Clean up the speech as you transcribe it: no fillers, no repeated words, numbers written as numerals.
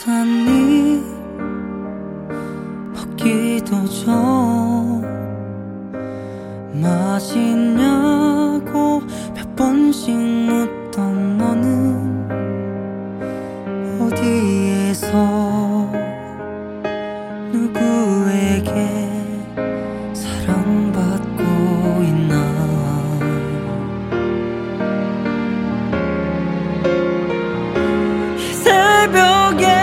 샀니? 먹기도 전 맛있냐고 몇 번씩 묻던 너는 어디에서